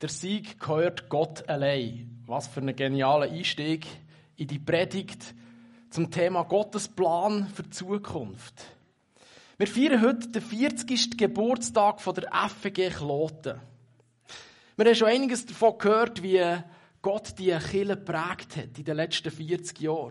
Der Sieg gehört Gott allein. Was für ein genialer Einstieg in die Predigt zum Thema Gottes Plan für die Zukunft. Wir feiern heute den 40. Geburtstag von der FG Kloten. Wir haben schon einiges davon gehört, wie Gott die Kirche geprägt hat in den letzten 40 Jahren.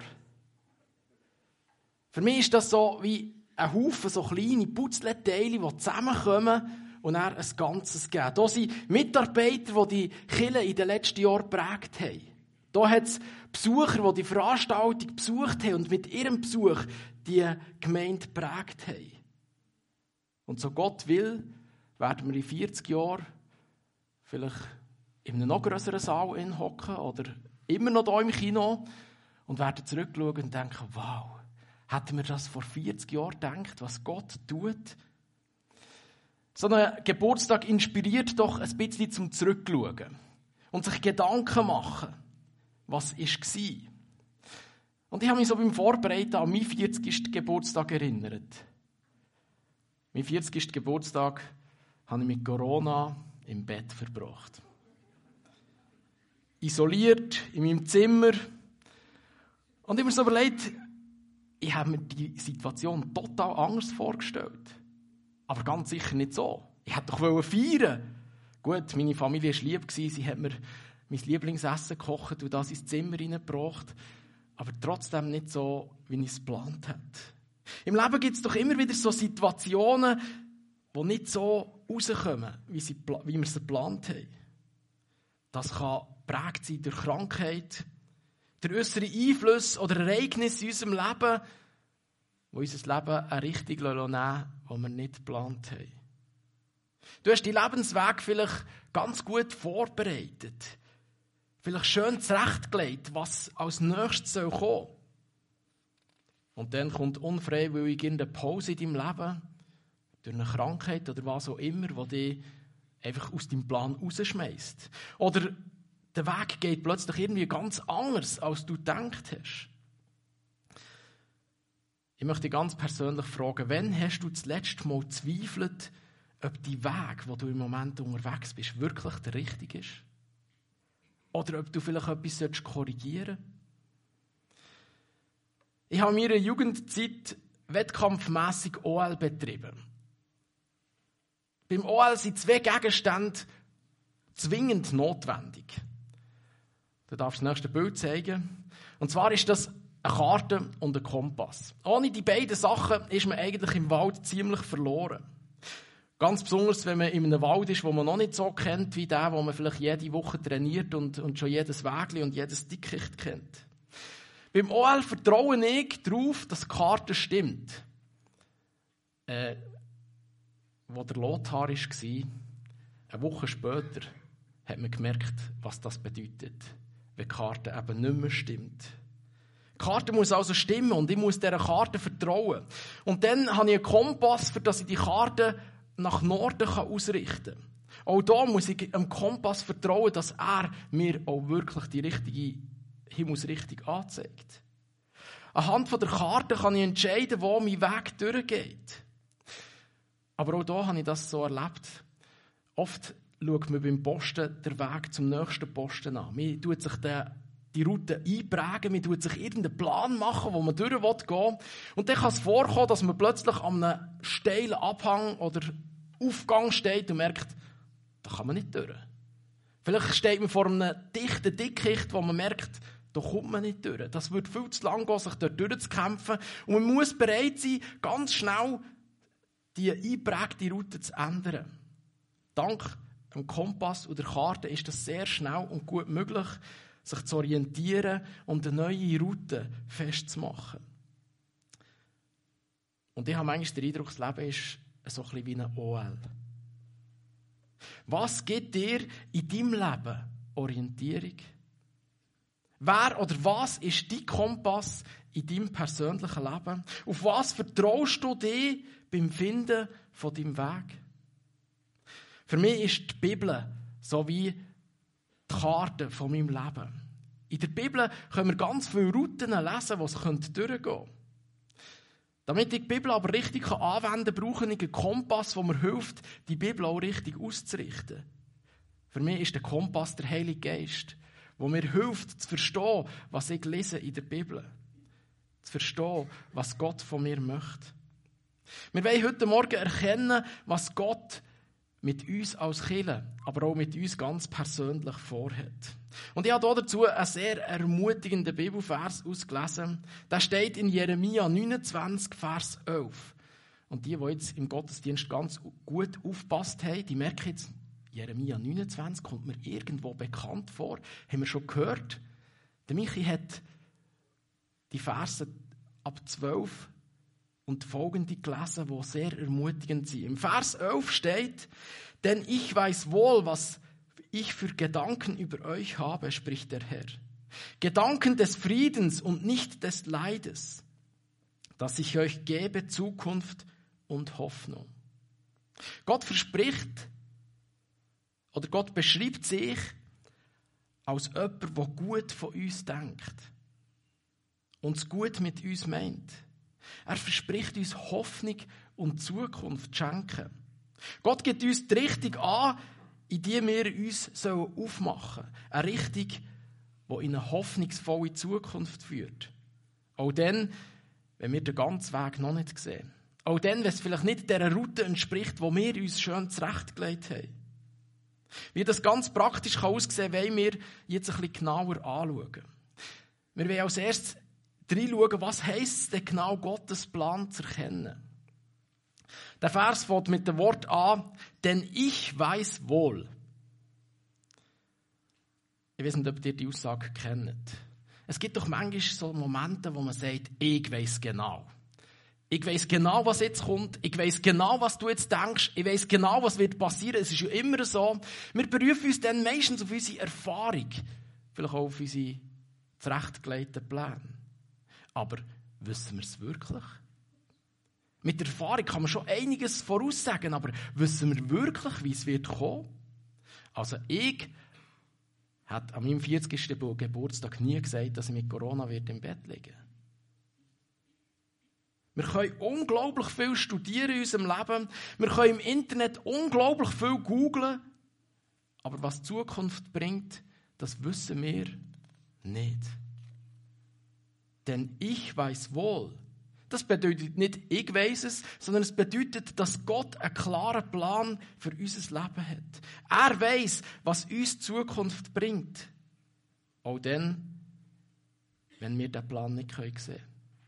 Für mich ist das so wie ein Haufen so kleine Puzzleteile, die zusammenkommen und dann ein Ganzes geben. Hier sind Mitarbeiter, die die Kirche in den letzten Jahren geprägt haben. Hier hat es Besucher, die die Veranstaltung besucht haben und mit ihrem Besuch die Gemeinde geprägt haben. Und so Gott will, werden wir in 40 Jahren vielleicht in einem noch grösseren Saal hocken oder immer noch hier im Kino und werden zurückschauen und denken, wow, hätten wir das vor 40 Jahren gedacht, was Gott tut? So ein Geburtstag inspiriert doch ein bisschen zum Zurückschauen und sich Gedanken machen, was war. Und ich habe mich so beim Vorbereiten an meinen 40. Geburtstag erinnert. Mein 40. Geburtstag habe ich mit Corona im Bett verbracht. Isoliert, in meinem Zimmer. Und ich habe mir so überlegt, ich habe mir die Situation total anders vorgestellt. Aber ganz sicher nicht so. Ich hätte doch feiern. Gut, meine Familie war lieb, sie hat mir mein Lieblingsessen gekocht und das ins Zimmer hineingebracht. Aber trotzdem nicht so, wie ich es geplant hätte. Im Leben gibt es doch immer wieder so Situationen, die nicht so rauskommen, wie wir sie geplant haben. Das kann geprägt sein durch Krankheit, durch äußere Einflüsse oder Ereignisse in unserem Leben, die unser Leben eine Richtung nehmen lassen, die wir nicht geplant haben. Du hast deinen Lebensweg vielleicht ganz gut vorbereitet. Vielleicht schön zurechtgelegt, was als nächstes kommen soll. Und dann kommt unfreiwillig irgendeine Pause in deinem Leben, durch eine Krankheit oder was auch immer, die dich einfach aus deinem Plan rausschmeißt. Oder der Weg geht plötzlich irgendwie ganz anders, als du gedacht hast. Ich möchte dich ganz persönlich fragen, wann hast du das letzte Mal gezweifelt, ob die Weg, wo du im Moment unterwegs bist, wirklich der richtige ist? Oder ob du vielleicht etwas korrigieren solltest? Ich habe in meiner Jugendzeit wettkampfmässig OL betrieben. Beim OL sind 2 Gegenstände zwingend notwendig. Du darfst das nächste Bild zeigen. Und zwar ist das eine Karte und ein Kompass. Ohne die beiden Sachen ist man eigentlich im Wald ziemlich verloren. Ganz besonders, wenn man in einem Wald ist, wo man noch nicht so kennt wie der, wo man vielleicht jede Woche trainiert und schon jedes Wägli und jedes Dickicht kennt. Beim OL vertraue ich darauf, dass die Karte stimmt. Wo der Lothar war, eine Woche später, hat man gemerkt, was das bedeutet, wenn die Karte eben nicht mehr stimmt. Die Karte muss also stimmen und ich muss dieser Karte vertrauen. Und dann habe ich einen Kompass, für dass ich die Karte nach Norden ausrichten kann. Auch da muss ich dem Kompass vertrauen, dass er mir auch wirklich die richtige Himmelsrichtung anzeigt. Anhand von der Karte kann ich entscheiden, wo mein Weg durchgeht. Aber auch da habe ich das so erlebt. Oft schaut man beim Posten den Weg zum nächsten Posten an. Man tut sich die Route einprägen, man tut sich irgendeinen Plan machen, wo man durch will. Und dann kann es vorkommen, dass man plötzlich an einem steilen Abhang oder Aufgang steht und merkt, da kann man nicht durch. Vielleicht steht man vor einem dichten Dickicht, wo man merkt, da kommt man nicht durch. Das wird viel zu lang gehen, sich dort durchzukämpfen. Und man muss bereit sein, ganz schnell die eingeprägte Route zu ändern. Dank dem Kompass und der Karte ist das sehr schnell und gut möglich, sich zu orientieren und eine neue Route festzumachen. Und ich habe manchmal den Eindruck, das Leben ist so ein bisschen wie ein OL. Was gibt dir in deinem Leben Orientierung? Wer oder was ist dein Kompass in deinem persönlichen Leben? Auf was vertraust du dir beim Finden von deinem Weg? Für mich ist die Bibel so wie die Karte von meinem Leben. In der Bibel können wir ganz viele Routen lesen, die es durchgehen können. Damit ich die Bibel aber richtig anwenden kann, brauche ich einen Kompass, der mir hilft, die Bibel auch richtig auszurichten. Für mich ist der Kompass der Heilige Geist, der mir hilft, zu verstehen, was ich lese in der Bibel. Zu verstehen, was Gott von mir möchte. Wir wollen heute Morgen erkennen, was Gott mit uns als Kirche, aber auch mit uns ganz persönlich vorhat. Und ich habe dazu einen sehr ermutigenden Bibelvers ausgelesen. Der steht in Jeremia 29, Vers 11. Und die jetzt im Gottesdienst ganz gut aufgepasst haben, die merken jetzt, Jeremia 29 kommt mir irgendwo bekannt vor. Haben wir schon gehört? Der Michi hat die Verse ab 12 und folgende gelesen, die sehr ermutigend sind. Im Vers 11 steht, denn ich weiß wohl, was ich für Gedanken über euch habe, spricht der Herr. Gedanken des Friedens und nicht des Leides, dass ich euch gebe Zukunft und Hoffnung. Gott verspricht, oder Gott beschreibt sich als jemand, der gut von uns denkt und es gut mit uns meint. Er verspricht uns Hoffnung und Zukunft zu schenken. Gott gibt uns die Richtung an, in die wir uns aufmachen sollen. Eine Richtung, die in eine hoffnungsvolle Zukunft führt. Auch dann, wenn wir den ganzen Weg noch nicht sehen. Auch dann, wenn es vielleicht nicht dieser Route entspricht, die wir uns schön zurechtgelegt haben. Wie das ganz praktisch aussehen kann, wollen wir jetzt ein bisschen genauer anschauen. Wir wollen als erstes reinschauen, was heisst es denn genau, Gottes Plan zu erkennen. Der Vers fängt mit dem Wort an, denn ich weiß wohl. Ich weiß nicht, ob ihr die Aussage kennt. Es gibt doch manchmal so Momente, wo man sagt, ich weiß genau. Ich weiss genau, was jetzt kommt. Ich weiss genau, was du jetzt denkst. Ich weiss genau, was wird passieren. Es ist ja immer so. Wir berufen uns dann meistens auf unsere Erfahrung. Vielleicht auch auf unsere zurechtgelegten Pläne. Aber wissen wir es wirklich? Mit der Erfahrung kann man schon einiges voraussagen, aber wissen wir wirklich, wie es wird kommen? Also ich hätte an meinem 40. Geburtstag nie gesagt, dass ich mit Corona im Bett liegen werde. Wir können unglaublich viel studieren in unserem Leben. Wir können im Internet unglaublich viel googlen. Aber was die Zukunft bringt, das wissen wir nicht. Denn ich weiß wohl. Das bedeutet nicht, ich weiss es, sondern es bedeutet, dass Gott einen klaren Plan für unser Leben hat. Er weiss, was uns die Zukunft bringt. Auch dann, wenn wir diesen Plan nicht sehen können.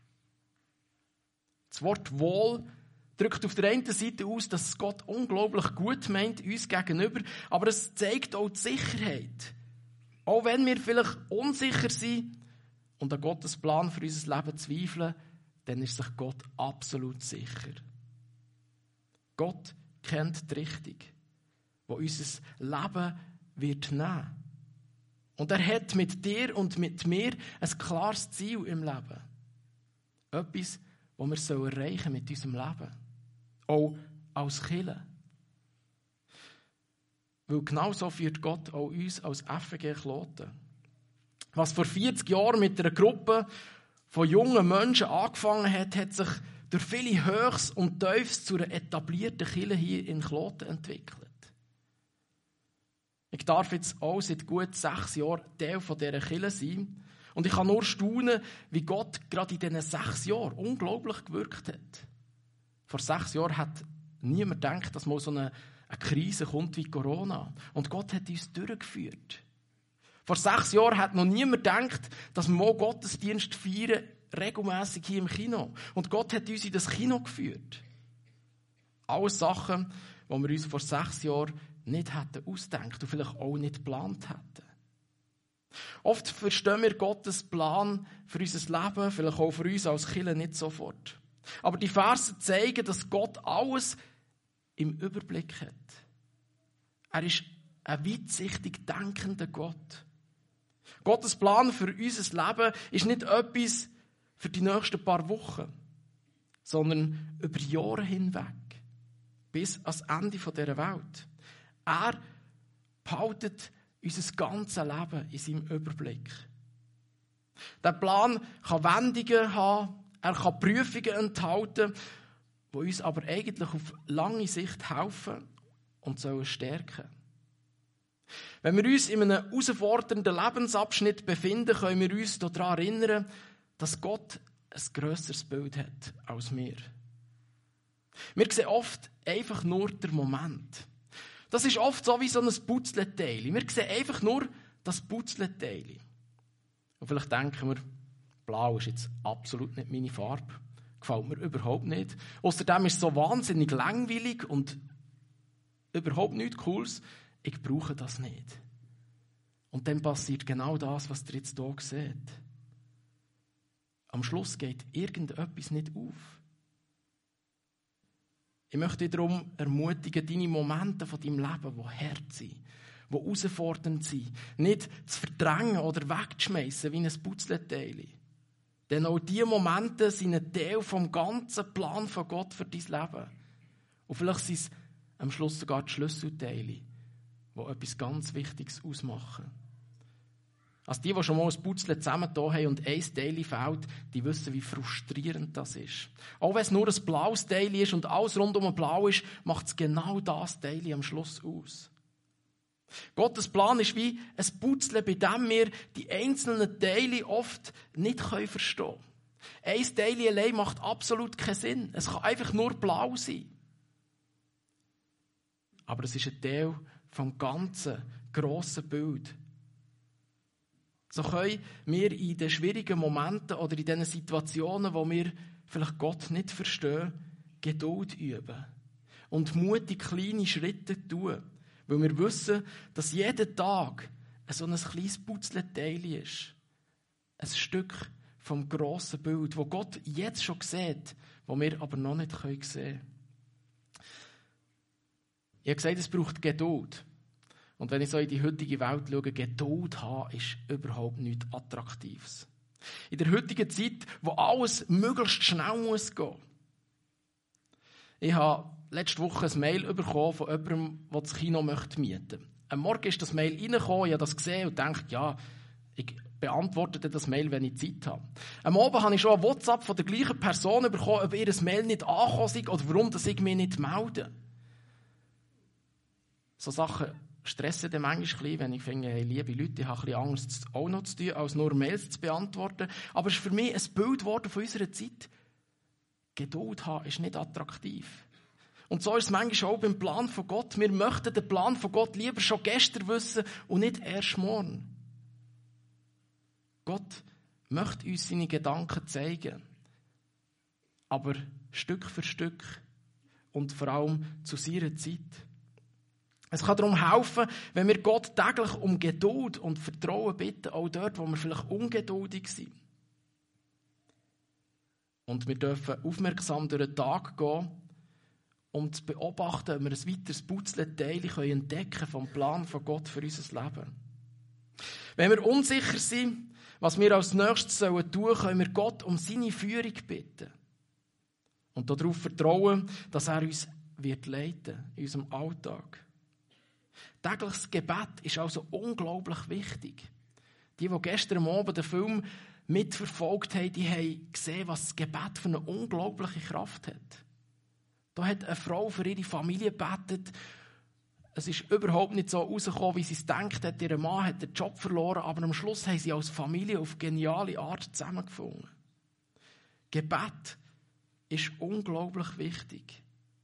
Das Wort wohl drückt auf der einen Seite aus, dass es Gott unglaublich gut meint, uns gegenüber, aber es zeigt auch die Sicherheit. Auch wenn wir vielleicht unsicher sind und an Gottes Plan für unser Leben zweifeln, dann ist sich Gott absolut sicher. Gott kennt die Richtung, die unser Leben wird nehmen. Und er hat mit dir und mit mir ein klares Ziel im Leben. Etwas, was wir erreichen mit unserem Leben. Auch als Kirche. Weil genau so führt Gott auch uns als FG Kloten. Was vor 40 Jahren mit einer Gruppe von jungen Menschen angefangen hat, hat sich durch viele Höchst und Tiefs zu einer etablierten Kirche hier in Kloten entwickelt. Ich darf jetzt auch seit gut 6 Jahren Teil von dieser Kirche sein. Und ich kann nur staunen, wie Gott gerade in diesen 6 Jahren unglaublich gewirkt hat. Vor 6 Jahren hat niemand gedacht, dass mal so eine Krise kommt wie Corona. Und Gott hat uns durchgeführt. Vor 6 Jahren hat noch niemand gedacht, dass wir mal Gottesdienst feiern, regelmässig hier im Kino. Und Gott hat uns in das Kino geführt. Alles Sachen, die wir uns vor 6 Jahren nicht hätten ausgedacht und vielleicht auch nicht geplant hätten. Oft verstehen wir Gottes Plan für unser Leben, vielleicht auch für uns als Kirche nicht sofort. Aber die Verse zeigen, dass Gott alles im Überblick hat. Er ist ein weitsichtig denkender Gott. Gottes Plan für unser Leben ist nicht etwas für die nächsten paar Wochen, sondern über Jahre hinweg, bis ans Ende dieser Welt. Er behaltet unser ganzes Leben in seinem Überblick. Der Plan kann Wendungen haben, er kann Prüfungen enthalten, die uns aber eigentlich auf lange Sicht helfen und sollen stärken. Wenn wir uns in einem herausfordernden Lebensabschnitt befinden, können wir uns daran erinnern, dass Gott ein grösseres Bild hat als wir. Wir sehen oft einfach nur den Moment. Das ist oft so wie so ein Putzleteil. Wir sehen einfach nur das Putzleteil. Und vielleicht denken wir, blau ist jetzt absolut nicht meine Farbe. Gefällt mir überhaupt nicht. Außerdem ist es so wahnsinnig langweilig und überhaupt nichts Cooles. Ich brauche das nicht. Und dann passiert genau das, was ihr jetzt hier seht. Am Schluss geht irgendetwas nicht auf. Ich möchte dich darum ermutigen, deine Momente von deinem Leben, die hart sind, die herausfordernd sind, nicht zu verdrängen oder wegzuschmeißen wie ein Putzleteil. Denn auch diese Momente sind ein Teil vom ganzen Plan von Gott für dein Leben. Und vielleicht sind es am Schluss sogar die Schlüsselteile, die etwas ganz Wichtiges ausmachen. Also die schon mal ein Puzzle zusammengetan haben und ein Teil fehlt, die wissen, wie frustrierend das ist. Auch wenn es nur ein blaues Teil ist und alles rundum blau ist, macht es genau das Teil am Schluss aus. Gottes Plan ist wie ein Puzzle, bei dem wir die einzelnen Teile oft nicht verstehen können. Ein Teil allein macht absolut keinen Sinn. Es kann einfach nur blau sein. Aber es ist ein Teil vom ganzen, grossen Bild. So können wir in den schwierigen Momenten oder in den Situationen, wo wir vielleicht Gott nicht verstehen, Geduld üben und mutig kleine Schritte tun. Weil wir wissen, dass jeder Tag so ein kleines Putzleteil ist. Ein Stück vom grossen Bild, das Gott jetzt schon sieht, das wir aber noch nicht sehen können. Ich habe gesagt, es braucht Geduld. Und wenn ich so in die heutige Welt schaue, Geduld haben, ist überhaupt nichts Attraktives. In der heutigen Zeit, wo alles möglichst schnell muss gehen. Ich habe letzte Woche ein Mail bekommen von jemandem, der das Kino mieten möchte. Am Morgen ist das Mail reingekommen, ich habe das gesehen und dachte, ja, ich beantworte das Mail, wenn ich Zeit habe. Am Abend habe ich schon ein WhatsApp von der gleichen Person bekommen, ob ihr Mail nicht angekommen ist oder warum ich mich nicht melde. So Sachen stressen dann manchmal, wenn ich finde, hey, liebe Leute, ich habe ein bisschen Angst, auch noch zu tun, als nur Mails zu beantworten. Aber es ist für mich ein Bild geworden von unserer Zeit. Geduld haben ist nicht attraktiv. Und so ist es manchmal auch beim Plan von Gott. Wir möchten den Plan von Gott lieber schon gestern wissen und nicht erst morgen. Gott möchte uns seine Gedanken zeigen. Aber Stück für Stück und vor allem zu seiner Zeit. Es kann darum helfen, wenn wir Gott täglich um Geduld und Vertrauen bitten, auch dort, wo wir vielleicht ungeduldig sind. Und wir dürfen aufmerksam durch den Tag gehen, um zu beobachten, ob wir ein weiteres Puzzleteil entdecken vom Plan von Gott für unser Leben. Wenn wir unsicher sind, was wir als nächstes tun sollen, können wir Gott um seine Führung bitten. Und darauf vertrauen, dass er uns wird leiten in unserem Alltag. Tägliches Gebet ist also unglaublich wichtig. Die gestern Abend den Film mitverfolgt haben, die haben gesehen, was das Gebet für eine unglaubliche Kraft hat. Da hat eine Frau für ihre Familie gebetet. Es ist überhaupt nicht so rausgekommen, wie sie es gedacht hat. Ihr Mann hat den Job verloren, aber am Schluss haben sie als Familie auf geniale Art zusammengefunden. Gebet ist unglaublich wichtig.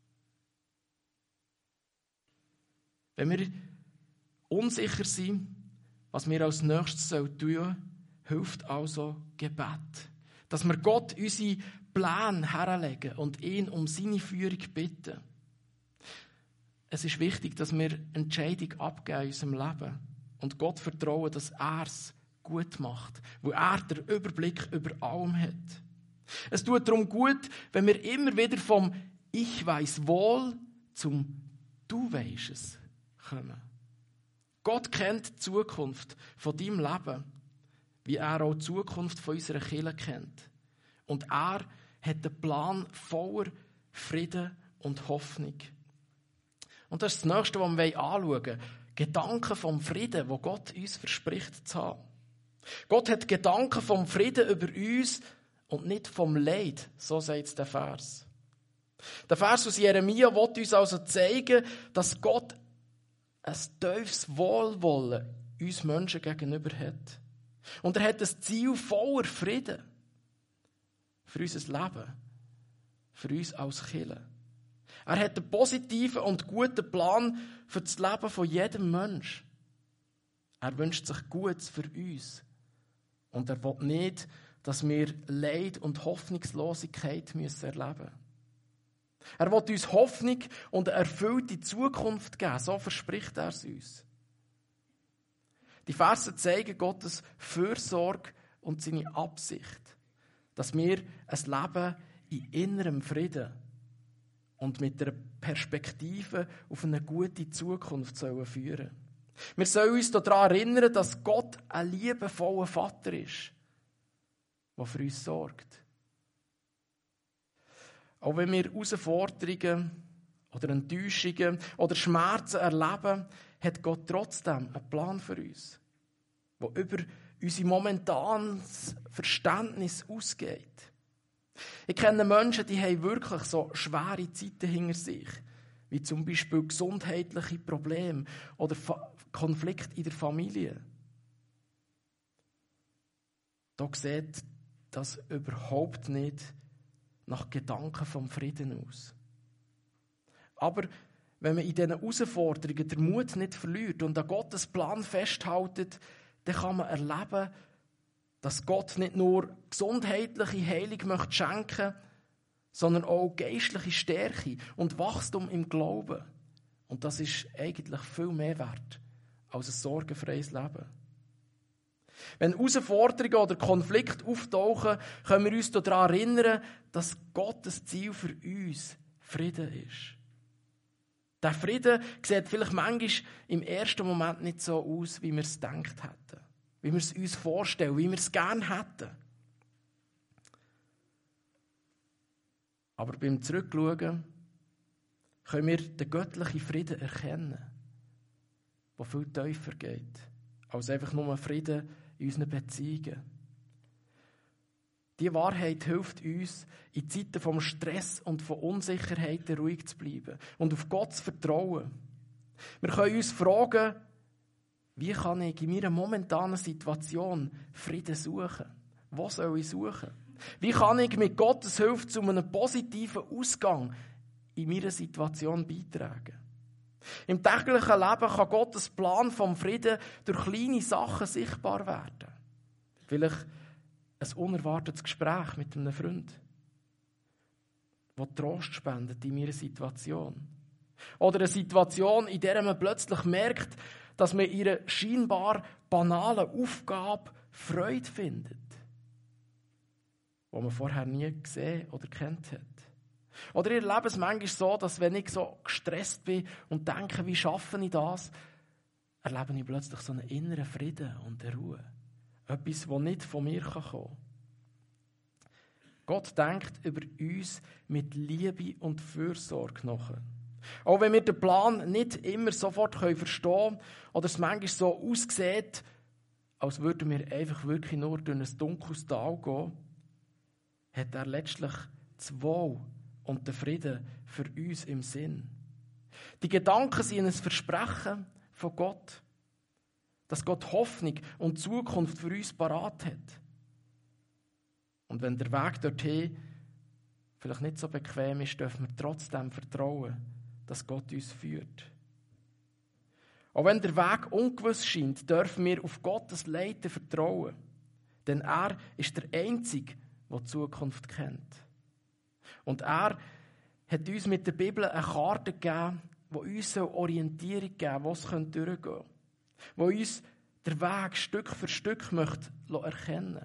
Wenn wir unsicher sind, was wir als nächstes tun sollen, hilft also Gebet. Dass wir Gott unsere Pläne herlegen und ihn um seine Führung bitten. Es ist wichtig, dass wir Entscheidungen abgeben in unserem Leben und Gott vertrauen, dass er es gut macht, weil er den Überblick über allem hat. Es tut darum gut, wenn wir immer wieder vom Ich weiss wohl zum Du weisst es kommen. Gott kennt die Zukunft von deinem Leben, wie er auch die Zukunft von unserer Kirche kennt. Und er hat einen Plan voller Frieden und Hoffnung. Und das ist das Nächste, was wir anschauen wollen. Gedanken vom Frieden, wo Gott uns verspricht zu haben. Gott hat Gedanken vom Frieden über uns und nicht vom Leid, so sagt der Vers. Der Vers aus Jeremia will uns also zeigen, dass Gott ein tiefes Wohlwollen uns Menschen gegenüber hat. Und er hat ein Ziel voller Frieden für unser Leben, für uns als Kirche. Er hat einen positiven und guten Plan für das Leben von jedem Menschen. Er wünscht sich Gutes für uns. Und er will nicht, dass wir Leid und Hoffnungslosigkeit erleben müssen. Er will uns Hoffnung und eine erfüllte Zukunft geben. So verspricht er es uns. Die Verse zeigen Gottes Fürsorge und seine Absicht, dass wir ein Leben in innerem Frieden und mit einer Perspektive auf eine gute Zukunft führen sollen. Wir sollen uns daran erinnern, dass Gott ein liebevoller Vater ist, der für uns sorgt. Auch wenn wir Herausforderungen oder Enttäuschungen oder Schmerzen erleben, hat Gott trotzdem einen Plan für uns, der über unser momentanes Verständnis ausgeht. Ich kenne Menschen, die haben wirklich so schwere Zeiten hinter sich, wie zum Beispiel gesundheitliche Probleme oder Konflikte in der Familie. Da sieht das überhaupt nicht nach Gedanken vom Frieden aus. Aber wenn man in diesen Herausforderungen den Mut nicht verliert und an Gottes Plan festhält, dann kann man erleben, dass Gott nicht nur gesundheitliche Heilung möchte schenken, sondern auch geistliche Stärke und Wachstum im Glauben. Und das ist eigentlich viel mehr wert als ein sorgenfreies Leben. Wenn Herausforderungen oder Konflikte auftauchen, können wir uns daran erinnern, dass Gottes Ziel für uns Frieden ist. Der Frieden sieht vielleicht manchmal im ersten Moment nicht so aus, wie wir es gedacht hätten. Wie wir es uns vorstellen, wie wir es gerne hätten. Aber beim Zurückschauen können wir den göttlichen Frieden erkennen, der viel tiefer geht, als einfach nur Frieden in unseren Beziehungen. Diese Wahrheit hilft uns, in Zeiten von Stress und von Unsicherheiten ruhig zu bleiben und auf Gott zu vertrauen. Wir können uns fragen, wie kann ich in meiner momentanen Situation Frieden suchen? Wo soll ich suchen? Wie kann ich mit Gottes Hilfe zu einem positiven Ausgang in meiner Situation beitragen? Im täglichen Leben kann Gottes Plan vom Frieden durch kleine Sachen sichtbar werden. Vielleicht ein unerwartetes Gespräch mit einem Freund, das Trost spendet in meiner Situation. Oder eine Situation, in der man plötzlich merkt, dass man in einer scheinbar banalen Aufgabe Freude findet, die man vorher nie gesehen oder kennt hat. Oder ich erlebe es manchmal so, dass wenn ich so gestresst bin und denke, wie schaffe ich das, erlebe ich plötzlich so einen inneren Frieden und eine Ruhe. Etwas, das nicht von mir kommen kann. Gott denkt über uns mit Liebe und Fürsorge nach. Auch wenn wir den Plan nicht immer sofort verstehen können oder es manchmal so aussieht, als würden wir einfach wirklich nur durch ein dunkles Tal gehen, hat er letztlich das Wohl und den Frieden für uns im Sinn. Die Gedanken sind ein Versprechen von Gott, dass Gott Hoffnung und Zukunft für uns parat hat. Und wenn der Weg dorthin vielleicht nicht so bequem ist, dürfen wir trotzdem vertrauen, dass Gott uns führt. Auch wenn der Weg ungewiss scheint, dürfen wir auf Gottes Leiten vertrauen. Denn er ist der Einzige, der die Zukunft kennt. Und er hat uns mit der Bibel eine Karte gegeben, die uns Orientierung geben, wo es durchgehen könnte. Die uns den Weg Stück für Stück möchte erkennen.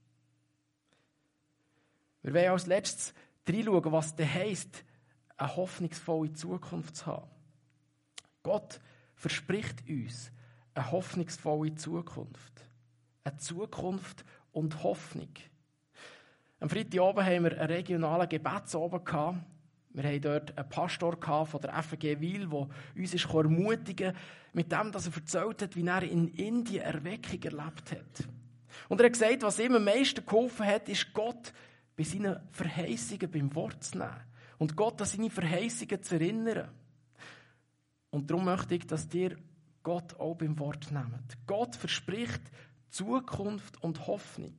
Wir wollen als letztes reinschauen, was es heisst, eine hoffnungsvolle Zukunft zu haben. Gott verspricht uns eine hoffnungsvolle Zukunft. Eine Zukunft und Hoffnung. Am Freitagabend haben wir einen regionalen Gebetsabend gehabt. Wir haben dort einen Pastor von der FG Wil, der uns ermutigen konnte, mit dem, dass er erzählt hat, wie er in Indien Erweckung erlebt hat. Und er hat gesagt, was ihm am meisten geholfen hat, ist Gott bei seinen Verheißungen beim Wort zu nehmen. Und Gott an seine Verheißungen zu erinnern. Und darum möchte ich, dass ihr Gott auch beim Wort nehmt. Gott verspricht Zukunft und Hoffnung.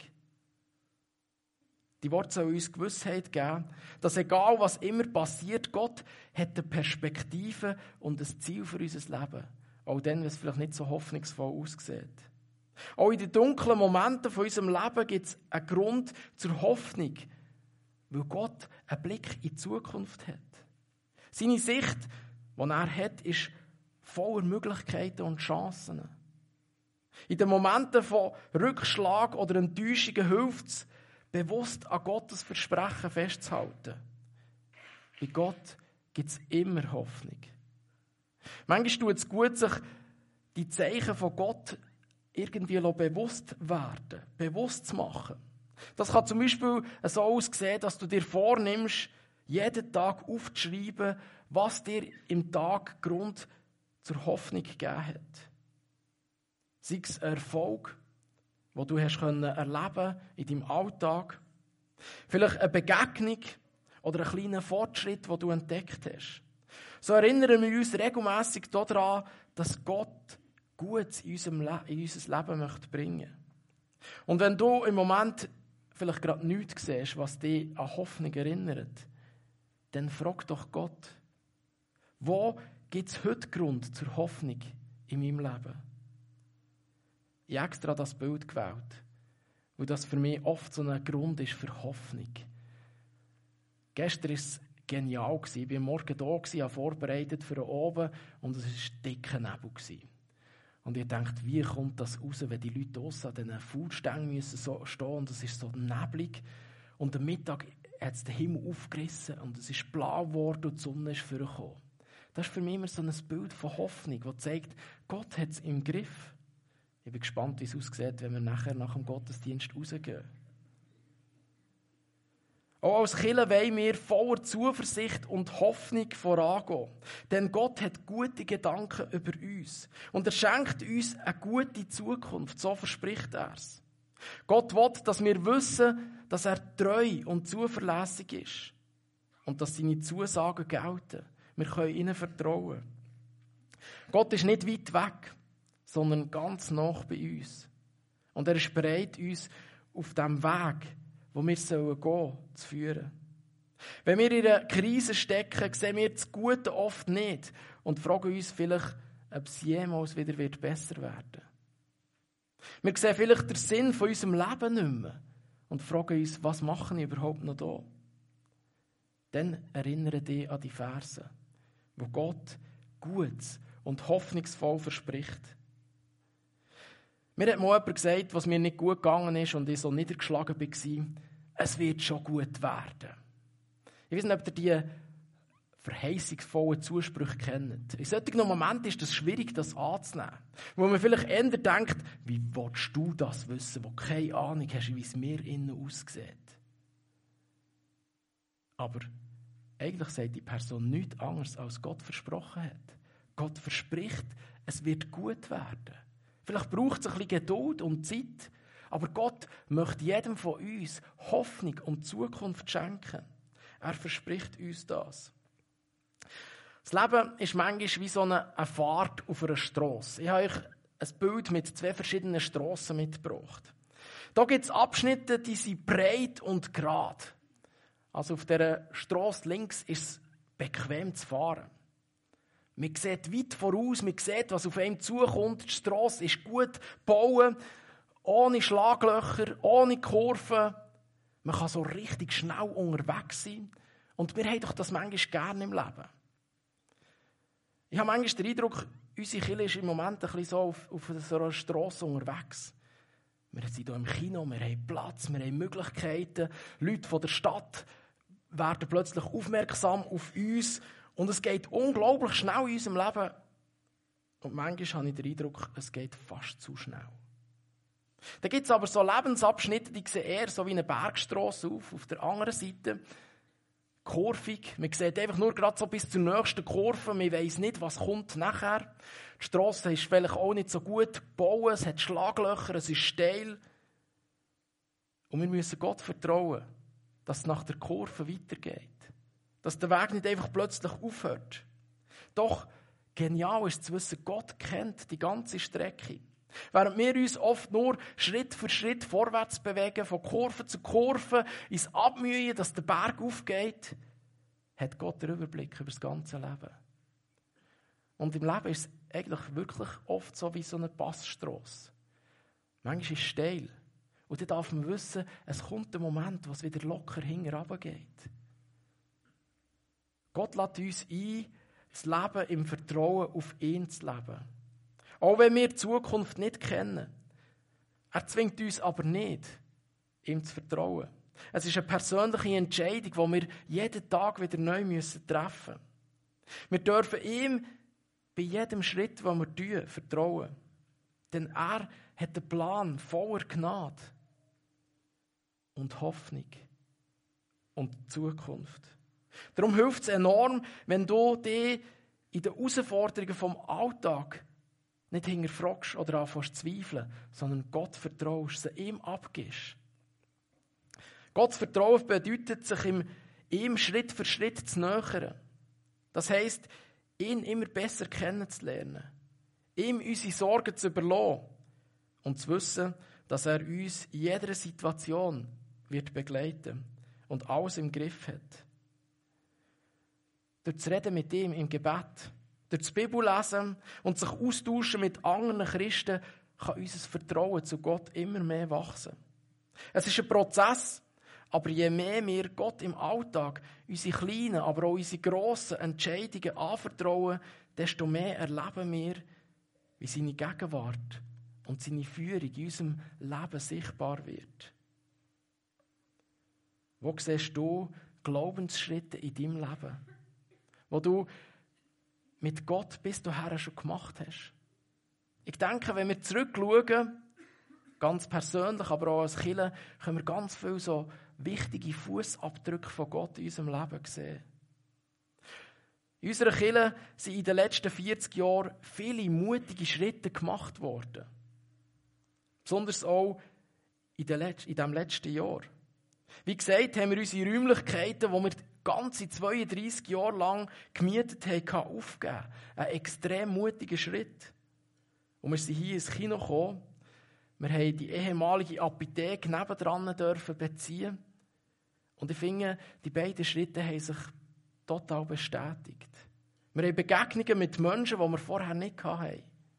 Die Worte sollen uns Gewissheit geben, dass egal was immer passiert, Gott hat eine Perspektive und ein Ziel für unser Leben. Auch dann, wenn es vielleicht nicht so hoffnungsvoll aussieht. Auch in den dunklen Momenten von unserem Leben gibt es einen Grund zur Hoffnung, weil Gott einen Blick in die Zukunft hat. Seine Sicht, die er hat, ist voller Möglichkeiten und Chancen. In den Momenten von Rückschlag oder Enttäuschungen hilft es, bewusst an Gottes Versprechen festzuhalten. Bei Gott gibt es immer Hoffnung. Manchmal tut es gut, sich die Zeichen von Gott irgendwie bewusst werden, bewusst zu machen. Das kann zum Beispiel so aussehen, dass du dir vornimmst, jeden Tag aufzuschreiben, was dir im Tag Grund zur Hoffnung gegeben hat. Sei es ein Erfolg, den du hast erleben in deinem Alltag. Vielleicht eine Begegnung oder einen kleinen Fortschritt, den du entdeckt hast. So erinnern wir uns regelmässig daran, dass Gott Gutes in unser Leben möchte bringen. Und wenn du im Moment vielleicht gerade nichts siehst, was dich an Hoffnung erinnert, dann frag doch Gott, wo gibt es heute Grund zur Hoffnung in meinem Leben? Ich habe extra das Bild gewählt, weil das für mich oft so ein Grund ist für Hoffnung. Gestern war es genial. Ich war am Morgen da, habe vorbereitet für oben und es war dicker Nebel. Und ich dachte, wie kommt das raus, wenn die Leute draussen an diesen Fuhrstängen müssen stehen und es ist so neblig. Und am Mittag hat es den Himmel aufgerissen und es ist blau geworden und die Sonne ist vorgekommen. Das ist für mich immer so ein Bild von Hoffnung, das zeigt, Gott hat es im Griff. Ich bin gespannt, wie es aussieht, wenn wir nachher nach dem Gottesdienst rausgehen. Auch als Kirche wollen wir voller Zuversicht und Hoffnung vorangehen. Denn Gott hat gute Gedanken über uns. Und er schenkt uns eine gute Zukunft. So verspricht er es. Gott will, dass wir wissen, dass er treu und zuverlässig ist. Und dass seine Zusagen gelten. Wir können ihnen vertrauen. Gott ist nicht weit weg, sondern ganz nah bei uns. Und er ist bereit, uns auf dem Weg, wo wir gehen sollen, zu führen. Wenn wir in einer Krise stecken, sehen wir das Gute oft nicht und fragen uns vielleicht, ob es jemals wieder besser werden wird. Wir sehen vielleicht den Sinn von unserem Leben nicht mehr und fragen uns, was mache ich überhaupt noch da? Dann erinnere dich an die Verse, wo Gott Gutes und hoffnungsvoll verspricht. Mir hat mal jemand gesagt, was mir nicht gut gegangen ist und ich so niedergeschlagen war, es wird schon gut werden. Ich weiss nicht, ob ihr diese verheißungsvollen Zusprüche kennt. In solchen Momenten ist es schwierig, das anzunehmen. Wo man vielleicht eher denkt, wie willst du das wissen, wo du keine Ahnung hast, wie es mir innen aussieht. Aber eigentlich sagt die Person nichts anderes, als Gott versprochen hat. Gott verspricht, es wird gut werden. Vielleicht braucht es ein bisschen Geduld und Zeit, aber Gott möchte jedem von uns Hoffnung und Zukunft schenken. Er verspricht uns das. Das Leben ist manchmal wie so eine Fahrt auf einer Strasse. Ich habe euch ein Bild mit 2 verschiedenen Strassen mitgebracht. Da gibt es Abschnitte, die sind breit und gerade. Also auf dieser Strasse links ist es bequem zu fahren. Man sieht weit voraus, man sieht, was auf einem zukommt. Die Strasse ist gut gebaut, ohne Schlaglöcher, ohne Kurven. Man kann so richtig schnell unterwegs sein. Und wir haben doch das manchmal gerne im Leben. Ich habe manchmal den Eindruck, unsere Kirche ist im Moment ein bisschen so auf so einer Strasse unterwegs. Wir sind hier im Kino, wir haben Platz, wir haben Möglichkeiten. Leute von der Stadt werden plötzlich aufmerksam auf uns. Und es geht unglaublich schnell in unserem Leben. Und manchmal habe ich den Eindruck, es geht fast zu schnell. Dann gibt es aber so Lebensabschnitte, die sehen eher so wie eine Bergstrasse auf der anderen Seite. Kurvig. Man sieht einfach nur gerade so bis zur nächsten Kurve. Man weiss nicht, was kommt nachher. Die Strasse ist vielleicht auch nicht so gut gebaut. Es hat Schlaglöcher, es ist steil. Und wir müssen Gott vertrauen, dass es nach der Kurve weitergeht. Dass der Weg nicht einfach plötzlich aufhört. Doch genial ist zu wissen, Gott kennt die ganze Strecke. Während wir uns oft nur Schritt für Schritt vorwärts bewegen, von Kurve zu Kurve, ins Abmühen, dass der Berg aufgeht, hat Gott den Überblick über das ganze Leben. Und im Leben ist es eigentlich wirklich oft so wie so eine Passstrasse. Manchmal ist es steil. Und dann darf man wissen, es kommt der Moment, wo es wieder locker hinten runtergeht. Gott lädt uns ein, das Leben im Vertrauen auf ihn zu leben. Auch wenn wir die Zukunft nicht kennen. Er zwingt uns aber nicht, ihm zu vertrauen. Es ist eine persönliche Entscheidung, die wir jeden Tag wieder neu treffen müssen. Wir dürfen ihm bei jedem Schritt, den wir tun, vertrauen. Denn er hat einen Plan voller Gnade und Hoffnung und Zukunft. Darum hilft es enorm, wenn du dich in den Herausforderungen vom Alltag nicht hinterfragst oder anfängst zu zweifeln, sondern Gott vertraust, sie ihm abgibst. Gottes Vertrauen bedeutet, sich ihm Schritt für Schritt zu nähern. Das heisst, ihn immer besser kennenzulernen, ihm unsere Sorgen zu überlassen und zu wissen, dass er uns in jeder Situation wird begleiten und alles im Griff hat. Durch das Reden mit ihm im Gebet, durch das Bibellesen und sich austauschen mit anderen Christen kann unser Vertrauen zu Gott immer mehr wachsen. Es ist ein Prozess, aber je mehr wir Gott im Alltag, unsere kleinen, aber auch unsere grossen Entscheidungen anvertrauen, desto mehr erleben wir, wie seine Gegenwart und seine Führung in unserem Leben sichtbar wird. Wo siehst du Glaubensschritte in deinem Leben, wo du mit Gott bis dahin schon gemacht hast? Ich denke, wenn wir zurückschauen, ganz persönlich, aber auch als Kirche, können wir ganz viele so wichtige Fußabdrücke von Gott in unserem Leben sehen. In unserer Kirche sind in den letzten 40 Jahren viele mutige Schritte gemacht worden. Besonders auch in diesem letzten Jahr. Wie gesagt, haben wir unsere Räumlichkeiten, die wir ganze 32 Jahre lang gemietet haben, aufgegeben. Ein extrem mutiger Schritt. Und wir sind hier ins Kino gekommen. Wir haben die ehemalige Apotheke nebendran dürfen beziehen. Und ich finde, die beiden Schritte haben sich total bestätigt. Wir haben Begegnungen mit Menschen, die wir vorher nicht hatten.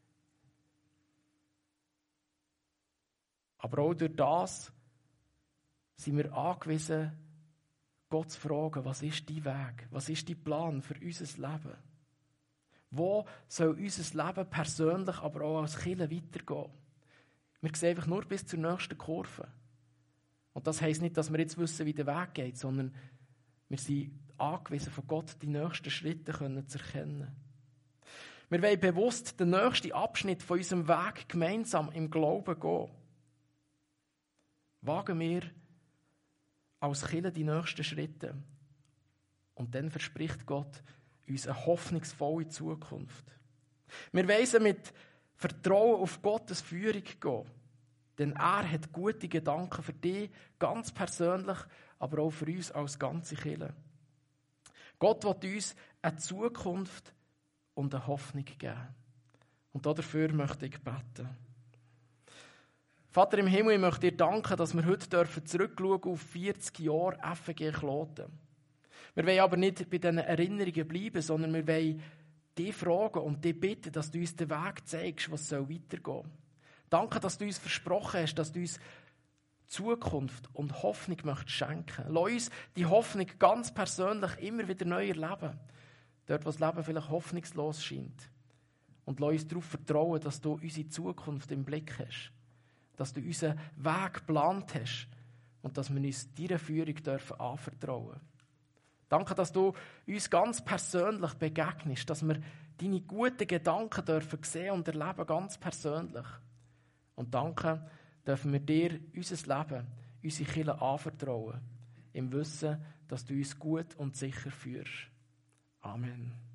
Aber auch durch das sind wir angewiesen, Gott zu fragen, was ist dein Weg? Was ist dein Plan für unser Leben? Wo soll unser Leben persönlich, aber auch als Kirche weitergehen? Wir sehen einfach nur bis zur nächsten Kurve. Und das heisst nicht, dass wir jetzt wissen, wie der Weg geht, sondern wir sind angewiesen, von Gott die nächsten Schritte zu erkennen. Wir wollen bewusst den nächsten Abschnitt von unserem Weg gemeinsam im Glauben gehen. Wagen wir als Kirche die nächsten Schritte. Und dann verspricht Gott uns eine hoffnungsvolle Zukunft. Wir wollen mit Vertrauen auf Gottes Führung gehen. Denn er hat gute Gedanken für dich, ganz persönlich, aber auch für uns als ganze Kirche. Gott will uns eine Zukunft und eine Hoffnung geben. Und dafür möchte ich beten. Vater im Himmel, ich möchte dir danken, dass wir heute zurückschauen auf 40 Jahre FG Kloten. Wir wollen aber nicht bei diesen Erinnerungen bleiben, sondern wir wollen dich fragen und dich bitten, dass du uns den Weg zeigst, was weitergehen soll. Danke, dass du uns versprochen hast, dass du uns Zukunft und Hoffnung möchtest schenken. Lass uns die Hoffnung ganz persönlich immer wieder neu erleben. Dort, wo das Leben vielleicht hoffnungslos scheint. Und lass uns darauf vertrauen, dass du unsere Zukunft im Blick hast. Dass du unseren Weg geplant hast. Und dass wir uns deiner Führung dürfen anvertrauen. Danke, dass du uns ganz persönlich begegnest. Dass wir deine guten Gedanken dürfen sehen und erleben, ganz persönlich. Und danke, dürfen wir dir unser Leben, unsere Kirche anvertrauen. Im Wissen, dass du uns gut und sicher führst. Amen.